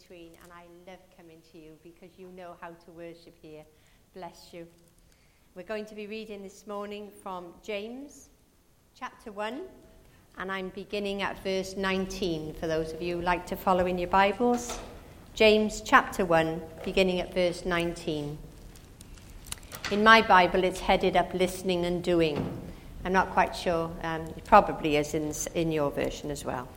between, and I love coming to you because you know how to worship here. Bless you. We're going to be reading this morning from James chapter 1, and I'm beginning at verse 19 for those of you who like to follow in your Bibles. James chapter 1, beginning at verse 19. In my Bible, it's headed up listening and doing. I'm not quite sure. It probably is in your version as well.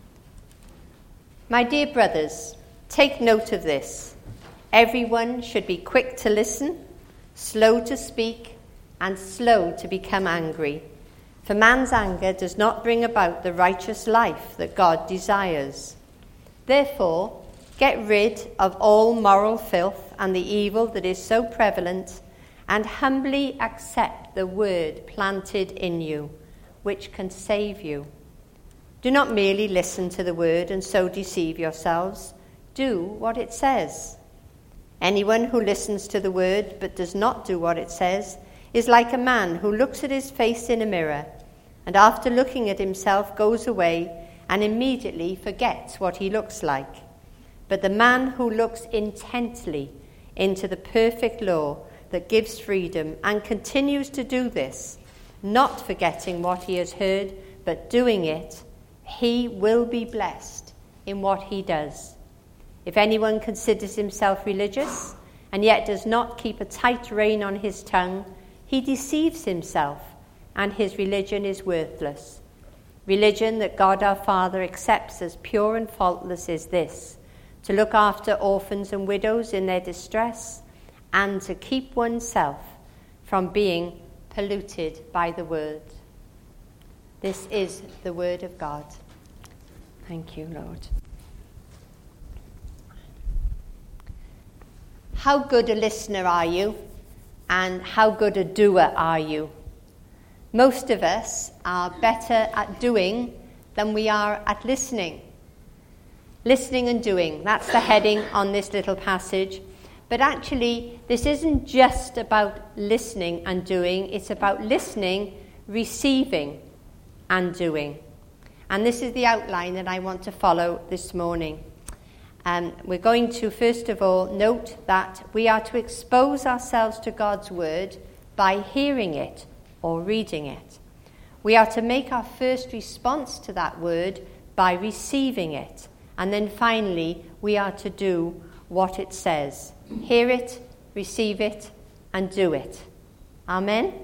My dear brothers, take note of this. Everyone should be quick to listen, slow to speak, and slow to become angry. For man's anger does not bring about the righteous life that God desires. Therefore, get rid of all moral filth and the evil that is so prevalent, and humbly accept the word planted in you, which can save you. Do not merely listen to the word and so deceive yourselves. Do what it says. Anyone who listens to the word but does not do what it says is like a man who looks at his face in a mirror and after looking at himself goes away and immediately forgets what he looks like. But the man who looks intently into the perfect law that gives freedom and continues to do this, not forgetting what he has heard but doing it, he will be blessed in what he does. If anyone considers himself religious and yet does not keep a tight rein on his tongue, he deceives himself, and his religion is worthless. Religion that God our Father accepts as pure and faultless is this: to look after orphans and widows in their distress, and to keep oneself from being polluted by the word. This is the word of God. Thank you, Lord. How good a listener are you, and how good a doer are you? Most of us are better at doing than we are at listening. Listening and doing, that's the heading on this little passage. But actually, this isn't just about listening and doing, it's about listening, receiving, and doing. And this is the outline that I want to follow this morning. We're going to, first of all, note that we are to expose ourselves to God's word by hearing it or reading it. We are to make our first response to that word by receiving it. And then finally, we are to do what it says. Hear it, receive it, and do it. Amen?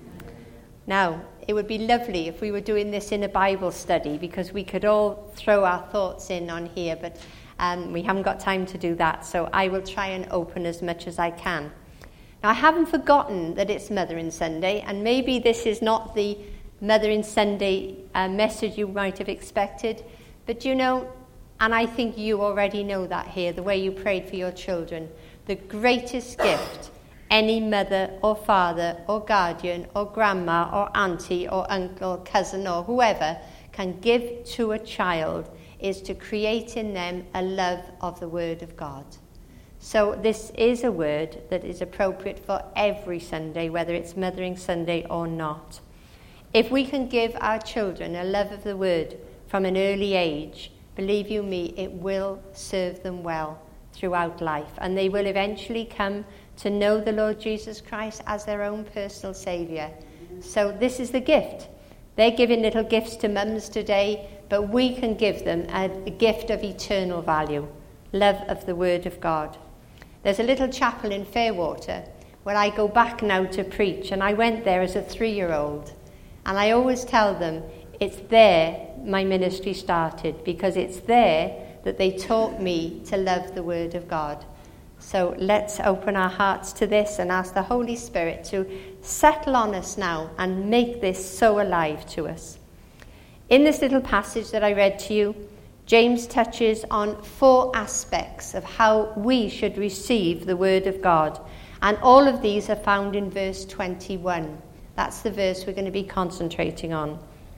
Now, it would be lovely if we were doing this in a Bible study because we could all throw our thoughts in on here, but we haven't got time to do that, so I will try and open as much as I can. Now, I haven't forgotten that it's Mothering Sunday, and maybe this is not the Mothering Sunday message you might have expected, but you know, and I think you already know that here, the way you prayed for your children, the greatest gift any mother or father or guardian or grandma or auntie or uncle, cousin or whoever can give to a child is to create in them a love of the Word of God. So this is a word that is appropriate for every Sunday, whether it's Mothering Sunday or not. If we can give our children a love of the Word from an early age, believe you me, it will serve them well throughout life, and they will eventually come to know the Lord Jesus Christ as their own personal Saviour. So this is the gift. They're giving little gifts to mums today, but we can give them a gift of eternal value, love of the Word of God. There's a little chapel in Fairwater where I go back now to preach, and I went there as a 3-year-old, and I always tell them it's there my ministry started, because it's there that they taught me to love the Word of God. So let's open our hearts to this and ask the Holy Spirit to settle on us now and make this so alive to us. In this little passage that I read to you, James touches on 4 aspects of how we should receive the Word of God. And all of these are found in verse 21. That's the verse we're going to be concentrating on.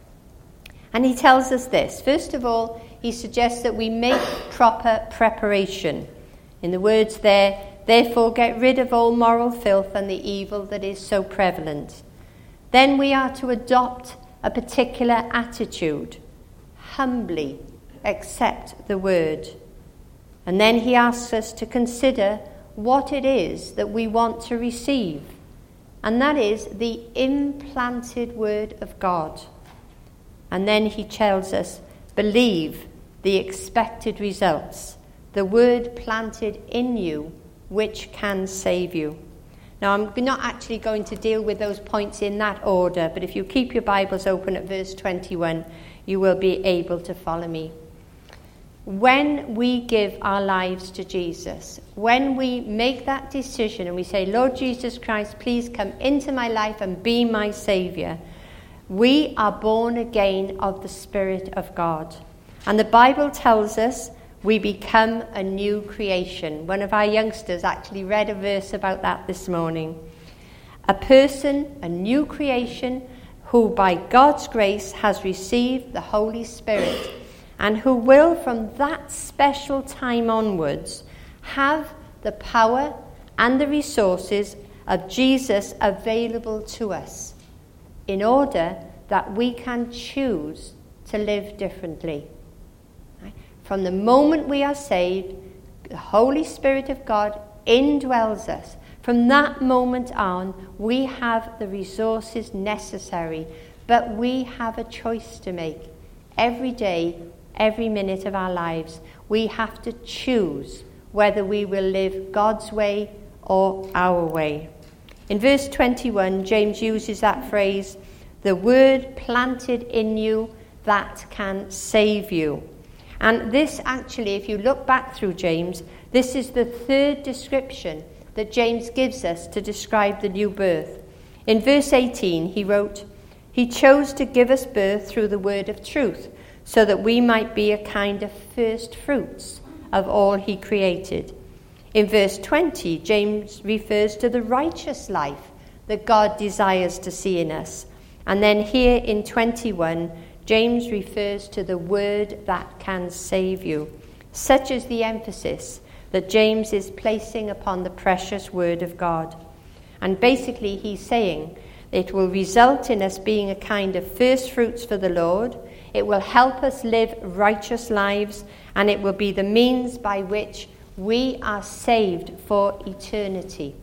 And he tells us this. First of all, he suggests that we make proper preparation. In the words there, therefore get rid of all moral filth and the evil that is so prevalent. Then we are to adopt a particular attitude. Humbly accept the word. And then he asks us to consider what it is that we want to receive. And that is the implanted word of God. And then he tells us, believe the expected results, the word planted in you, which can save you. Now, I'm not actually going to deal with those points in that order, but if you keep your Bibles open at verse 21, you will be able to follow me. When we give our lives to Jesus, when we make that decision and we say, Lord Jesus Christ, please come into my life and be my Saviour, we are born again of the Spirit of God. And the Bible tells us we become a new creation. One of our youngsters actually read a verse about that this morning. A person, a new creation, who by God's grace has received the Holy Spirit, and who will from that special time onwards have the power and the resources of Jesus available to us in order that we can choose to live differently. From the moment we are saved, the Holy Spirit of God indwells us. From that moment on, we have the resources necessary, but we have a choice to make. Every day, every minute of our lives, we have to choose whether we will live God's way or our way. In verse 21, James uses that phrase, the word planted in you that can save you. And this actually, if you look back through James, this is the third description that James gives us to describe the new birth. In verse 18, he wrote, he chose to give us birth through the word of truth, so that we might be a kind of first fruits of all he created. In verse 20, James refers to the righteous life that God desires to see in us. And then here in 21, James refers to the word that can save you. Such is the emphasis that James is placing upon the precious word of God. And basically he's saying it will result in us being a kind of first fruits for the Lord. It will help us live righteous lives, and it will be the means by which we are saved for eternity.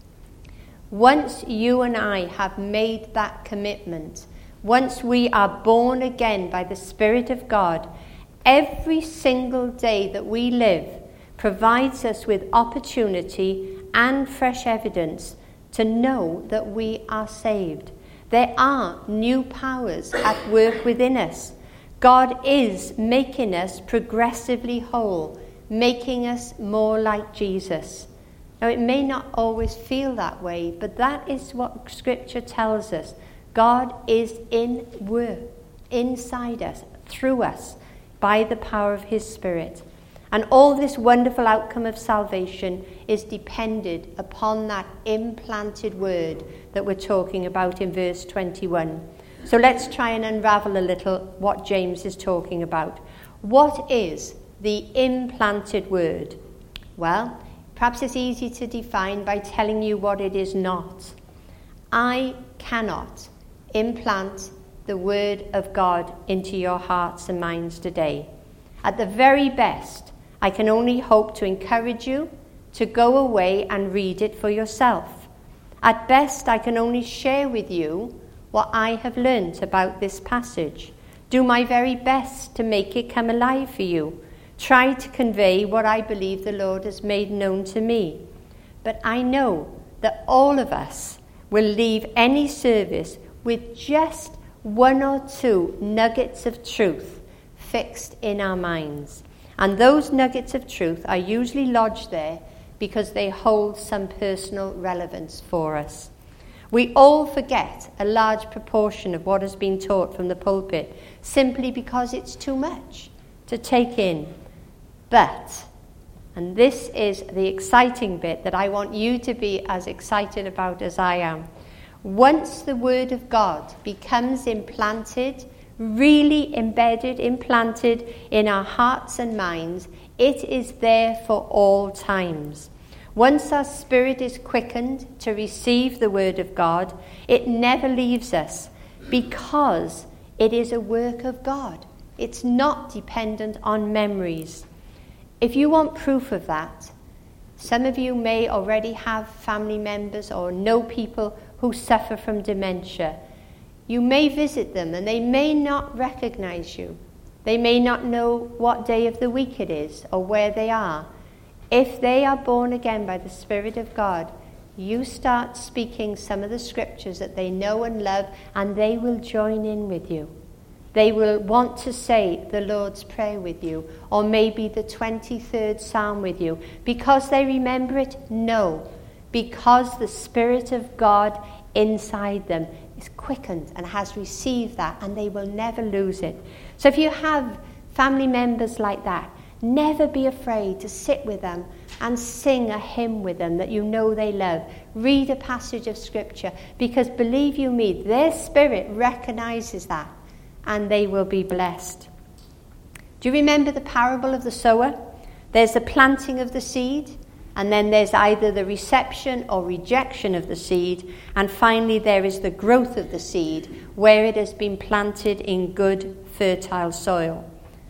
Once you and I have made that commitment, once we are born again by the Spirit of God, every single day that we live provides us with opportunity and fresh evidence to know that we are saved. There are new powers at work within us. God is making us progressively whole, making us more like Jesus. Now, it may not always feel that way, but that is what Scripture tells us. God is in work, inside us, through us, by the power of his Spirit. And all this wonderful outcome of salvation is dependent upon that implanted word that we're talking about in verse 21. So let's try and unravel a little what James is talking about. What is the implanted word? Well, perhaps it's easy to define by telling you what it is not. I cannot implant the word of God into your hearts and minds today. At the very best, I can only hope to encourage you to go away and read it for yourself. At best, I can only share with you what I have learnt about this passage. Do my very best to make it come alive for you. Try to convey what I believe the Lord has made known to me. But I know that all of us will leave any service with just one or two nuggets of truth fixed in our minds. And those nuggets of truth are usually lodged there because they hold some personal relevance for us. We all forget a large proportion of what has been taught from the pulpit simply because it's too much to take in. But, and this is the exciting bit that I want you to be as excited about as I am, once the Word of God becomes implanted, really embedded, implanted in our hearts and minds, it is there for all times. Once our spirit is quickened to receive the Word of God, it never leaves us because it is a work of God. It's not dependent on memories. If you want proof of that, some of you may already have family members or know people who suffer from dementia. You may visit them and they may not recognize you. They may not know what day of the week it is or where they are. If they are born again by the Spirit of God, you start speaking some of the scriptures that they know and love, and they will join in with you. They will want to say the Lord's Prayer with you, or maybe the 23rd Psalm with you. Because they remember it? No. Because the Spirit of God inside them is quickened and has received that, and they will never lose it. So if you have family members like that, never be afraid to sit with them and sing a hymn with them that you know they love. Read a passage of Scripture, because believe you me, their spirit recognizes that, and they will be blessed. Do you remember the parable of the sower? There's the planting of the seed, and then there's either the reception or rejection of the seed, and finally there is the growth of the seed, where it has been planted in good, fertile soil.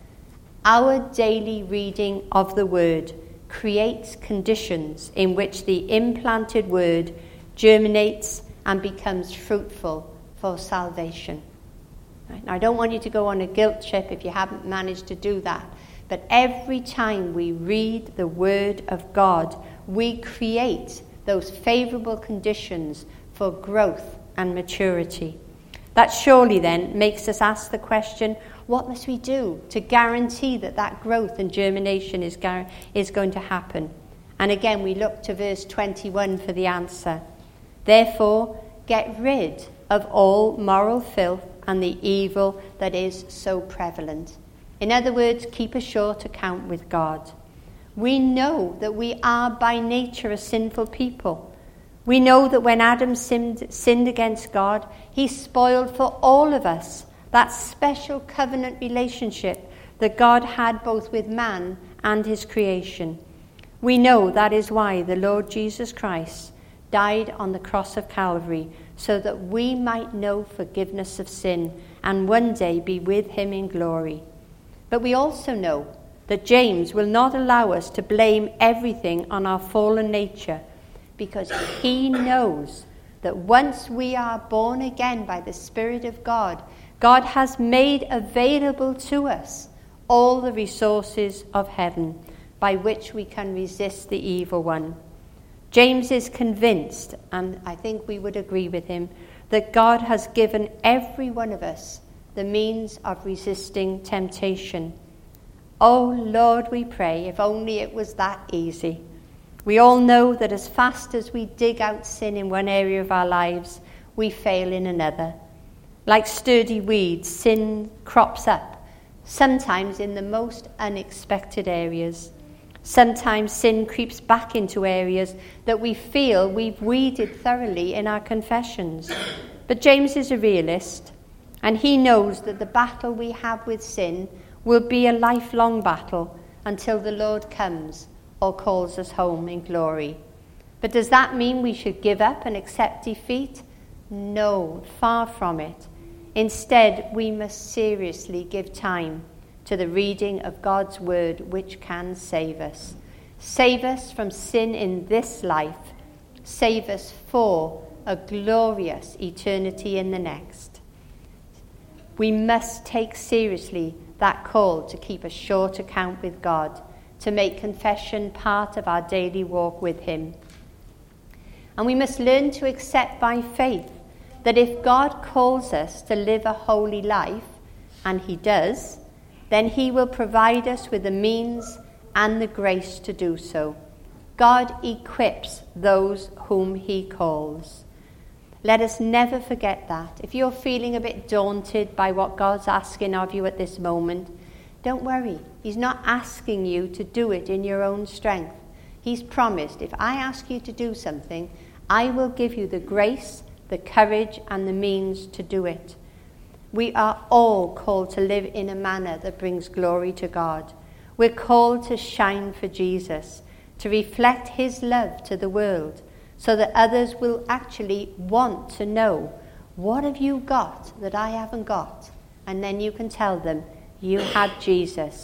Our daily reading of the Word creates conditions in which the implanted Word germinates and becomes fruitful for salvation. Right? Now, I don't want you to go on a guilt trip if you haven't managed to do that. But every time we read the Word of God, we create those favourable conditions for growth and maturity. That surely then makes us ask the question, what must we do to guarantee that that growth and germination is going to happen? And again, we look to verse 21 for the answer. Therefore, get rid of all moral filth and the evil that is so prevalent. In other words, keep a short account with God. We know that we are by nature a sinful people. We know that when Adam sinned against God, he spoiled for all of us that special covenant relationship that God had both with man and his creation. We know that is why the Lord Jesus Christ died on the cross of Calvary, so that we might know forgiveness of sin and one day be with him in glory. But we also know that James will not allow us to blame everything on our fallen nature, because he knows that once we are born again by the Spirit of God, God has made available to us all the resources of heaven by which we can resist the evil one. James is convinced, and I think we would agree with him, that God has given every one of us the means of resisting temptation. Oh Lord, we pray, if only it was that easy. We all know that as fast as we dig out sin in one area of our lives, we fail in another. Like sturdy weeds, sin crops up, sometimes in the most unexpected areas. Sometimes sin creeps back into areas that we feel we've weeded thoroughly in our confessions. But James is a realist, and he knows that the battle we have with sin will be a lifelong battle until the Lord comes or calls us home in glory. But does that mean we should give up and accept defeat? No, far from it. Instead, we must seriously give time to the reading of God's word, which can save us. Save us from sin in this life. Save us for a glorious eternity in the next. We must take seriously that call to keep a short account with God, to make confession part of our daily walk with him. And we must learn to accept by faith that if God calls us to live a holy life, and he does, then he will provide us with the means and the grace to do so. God equips those whom he calls. Let us never forget that. If you're feeling a bit daunted by what God's asking of you at this moment, don't worry. He's not asking you to do it in your own strength. He's promised, if I ask you to do something, I will give you the grace, the courage, and the means to do it. We are all called to live in a manner that brings glory to God. We're called to shine for Jesus, to reflect his love to the world, so that others will actually want to know, what have you got that I haven't got? And then you can tell them, you have Jesus,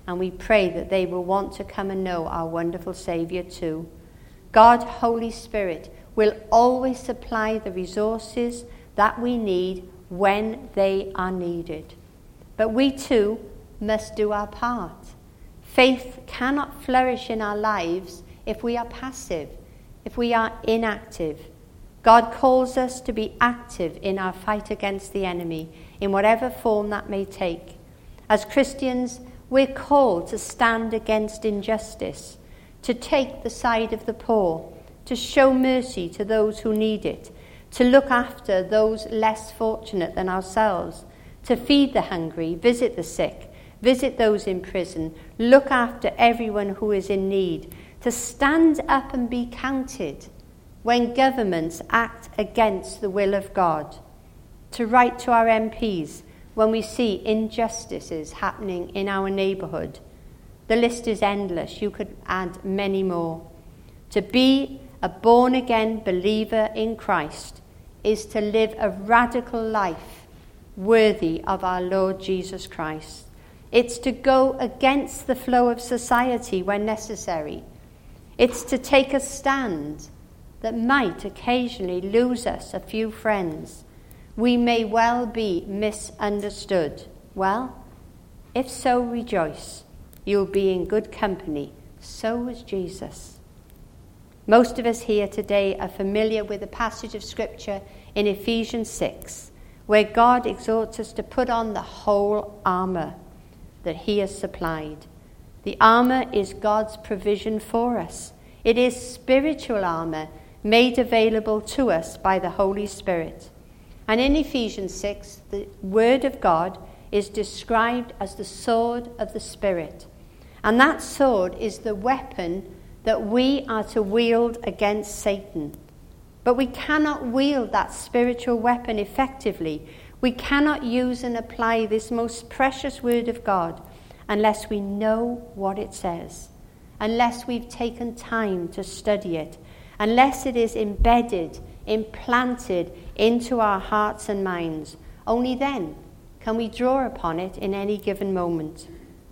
and we pray that they will want to come and know our wonderful Saviour too. God, Holy Spirit, will always supply the resources that we need when they are needed. But we too must do our part. Faith cannot flourish in our lives if we are passive, if we are inactive. God calls us to be active in our fight against the enemy, in whatever form that may take. As Christians, we're called to stand against injustice, to take the side of the poor, to show mercy to those who need it, to look after those less fortunate than ourselves, to feed the hungry, visit the sick, visit those in prison, look after everyone who is in need, to stand up and be counted when governments act against the will of God, to write to our MPs when we see injustices happening in our neighbourhood. The list is endless. You could add many more. To be a born-again believer in Christ is to live a radical life worthy of our Lord Jesus Christ. It's to go against the flow of society when necessary. It's to take a stand that might occasionally lose us a few friends. We may well be misunderstood. Well, if so, rejoice. You'll be in good company. So was Jesus. Most of us here today are familiar with a passage of Scripture in Ephesians 6, where God exhorts us to put on the whole armour that he has supplied. The armour is God's provision for us. It is spiritual armour made available to us by the Holy Spirit. And in Ephesians 6, the Word of God is described as the sword of the Spirit. And that sword is the weapon that we are to wield against Satan. But we cannot wield that spiritual weapon effectively. We cannot use and apply this most precious Word of God unless we know what it says, unless we've taken time to study it, unless it is embedded, implanted into our hearts and minds. Only then can we draw upon it in any given moment.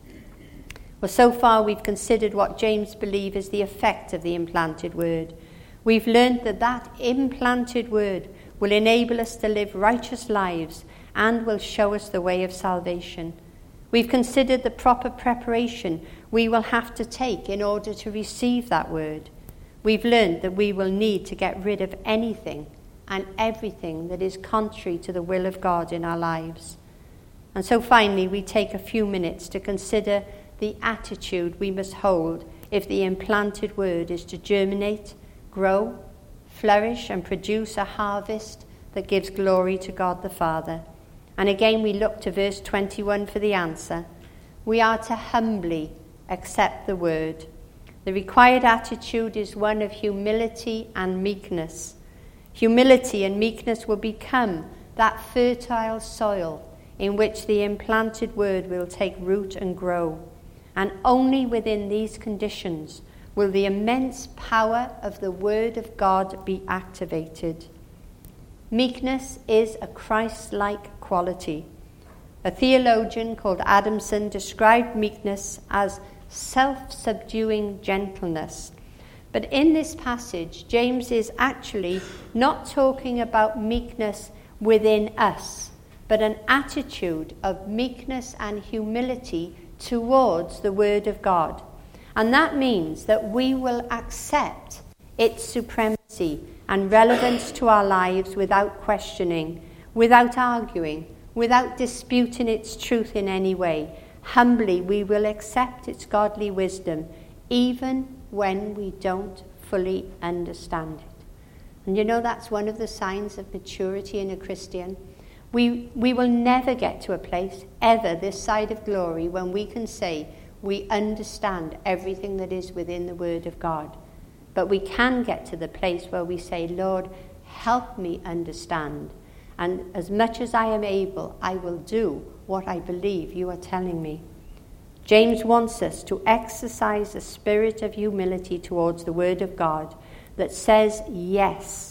Well, so far we've considered what James believes is the effect of the implanted word. We've learned that that implanted word will enable us to live righteous lives and will show us the way of salvation. We've considered the proper preparation we will have to take in order to receive that word. We've learned that we will need to get rid of anything and everything that is contrary to the will of God in our lives. And so finally, we take a few minutes to consider the attitude we must hold if the implanted word is to germinate, grow, flourish, and produce a harvest that gives glory to God the Father. And again, we look to verse 21 for the answer. We are to humbly accept the word. The required attitude is one of humility and meekness. Humility and meekness will become that fertile soil in which the implanted word will take root and grow. And only within these conditions will the immense power of the Word of God be activated. Meekness is a Christ-like quality. A theologian called Adamson described meekness as self-subduing gentleness. But in this passage, James is actually not talking about meekness within us, but an attitude of meekness and humility towards the Word of God. And that means that we will accept its supremacy and relevance to our lives without questioning, without arguing, without disputing its truth in any way. Humbly, we will accept its godly wisdom, even when we don't fully understand it. And you know, that's one of the signs of maturity in a Christian. We will never get to a place, ever, this side of glory, when we can say we understand everything that is within the Word of God. But we can get to the place where we say, Lord, help me understand. And as much as I am able, I will do what I believe you are telling me. James wants us to exercise a spirit of humility towards the Word of God that says yes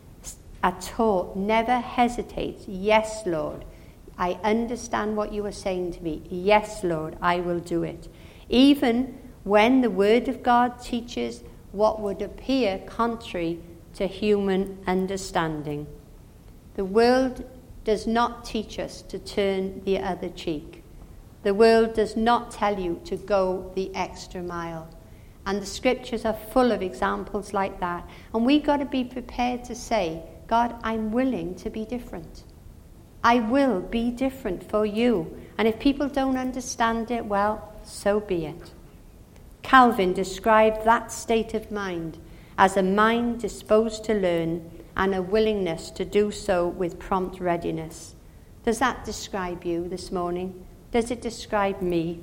at all, never hesitates. Yes, Lord, I understand what you are saying to me. Yes, Lord, I will do it. even when the Word of God teaches what would appear contrary to human understanding. The world does not teach us to turn the other cheek. The world does not tell you to go the extra mile. And the scriptures are full of examples like that. And we've got to be prepared to say, God, I'm willing to be different. I will be different for you. And if people don't understand it, well, so be it. Calvin described that state of mind as a mind disposed to learn and a willingness to do so with prompt readiness. Does that describe you this morning? Does it describe me?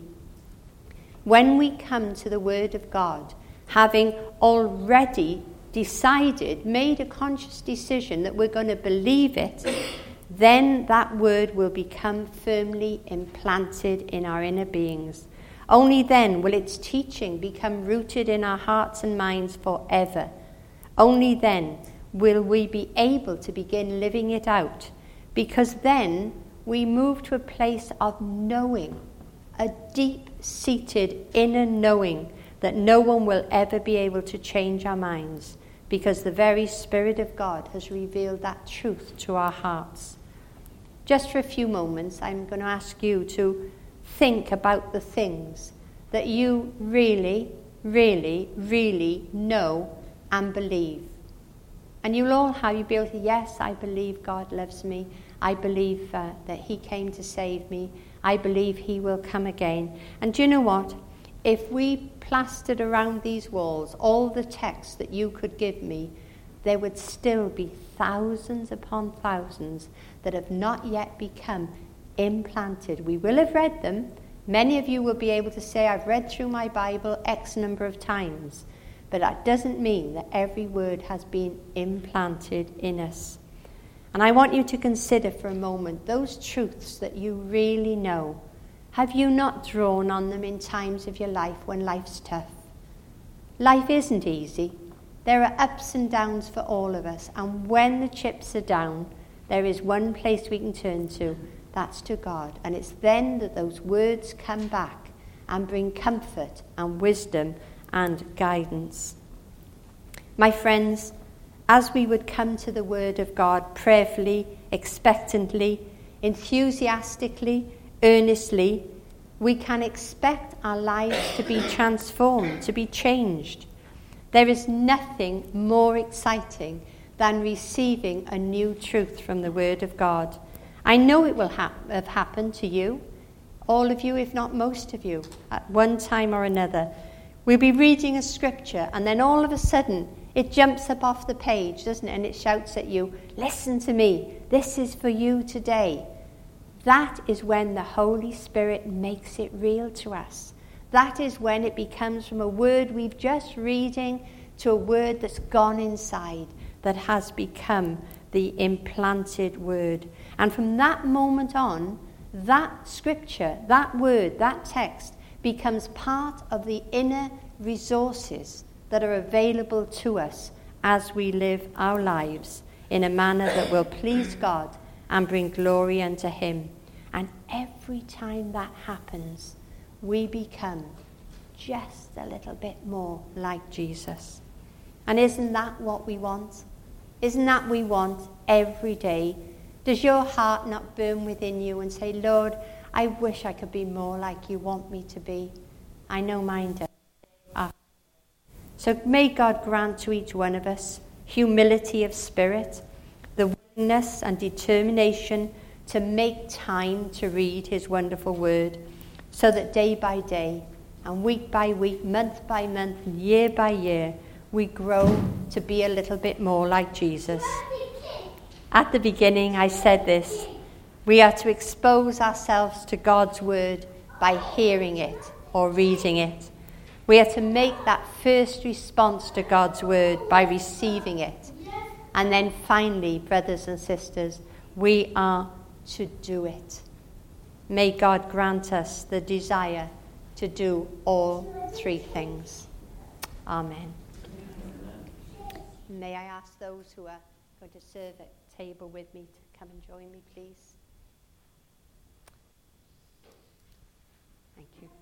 When we come to the Word of God, having already decided, made a conscious decision that we're going to believe it, then that Word will become firmly implanted in our inner beings. Only then will its teaching become rooted in our hearts and minds forever. Only then will we be able to begin living it out, because then we move to a place of knowing, a deep-seated inner knowing that no one will ever be able to change our minds, because the very Spirit of God has revealed that truth to our hearts. Just for a few moments, I'm going to ask you to think about the things that you really, really, really know and believe. And you'll be able to, yes, I believe God loves me. I believe that he came to save me. I believe he will come again. And do you know what? If we plastered around these walls all the texts that you could give me, there would still be thousands upon thousands that have not yet become implanted. We will have read them. Many of you will be able to say, I've read through my Bible X number of times. But that doesn't mean that every word has been implanted in us. And I want you to consider for a moment those truths that you really know. Have you not drawn on them in times of your life when life's tough? Life isn't easy. There are ups and downs for all of us. And when the chips are down, there is one place we can turn to. That's to God. And it's then that those words come back and bring comfort and wisdom and guidance. My friends, as we would come to the Word of God prayerfully, expectantly, enthusiastically, earnestly, we can expect our lives to be transformed, to be changed. There is nothing more exciting than receiving a new truth from the Word of God. I know it will have happened to you, all of you, if not most of you, at one time or another. We'll be reading a scripture, and then all of a sudden it jumps up off the page, doesn't it? And it shouts at you, listen to me, this is for you today. That is when the Holy Spirit makes it real to us. That is when it becomes from a word we've just reading to a word that's gone inside, that has become the implanted word. And from that moment on, that scripture, that word, that text becomes part of the inner resources that are available to us as we live our lives in a manner that will please God and bring glory unto him. And every time that happens, we become just a little bit more like Jesus. And isn't that what we want? Isn't that what we want every day? Does your heart not burn within you and say, Lord, I wish I could be more like you want me to be? I know mine does. So may God grant to each one of us humility of spirit, the willingness and determination to make time to read his wonderful word, so that day by day and week by week, month by month, and year by year, we grow to be a little bit more like Jesus. At the beginning, I said this: we are to expose ourselves to God's word by hearing it or reading it. We are to make that first response to God's word by receiving it. And then finally, brothers and sisters, we are to do it. May God grant us the desire to do all three things. Amen. May I ask those who are going to serve at table with me to come and join me, please? Thank you.